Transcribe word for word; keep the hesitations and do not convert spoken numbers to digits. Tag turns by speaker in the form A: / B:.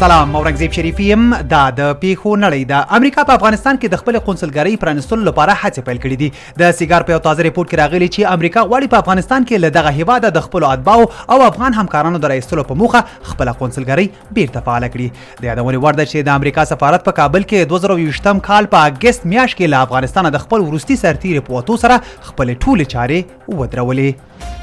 A: سلام، اورنګزیب شریفی یم. دا د پیښو نړۍ ده. امریکا په افغانستان کې د خپل قونسلګرۍ پرانستلو لپاره هڅې پیل کړې دي. د سیګار په یو تازه ریپورت کې راغلي چې امریکا غواړي په افغانستان کې له دغه هیواده د خپل اتباعو او افغان همکارانو د راایستلو په موخه خپل قونسلګرۍ بیرته فعاله کړي. د یادونې وړ ده چې د امریکا سفارت په کابل کې دوه زره یوویشتم کال په اګست میاشت کې له افغانستان د خپل وروستي سرتیري په وتو سره خپل ټولې چارې ودرولې.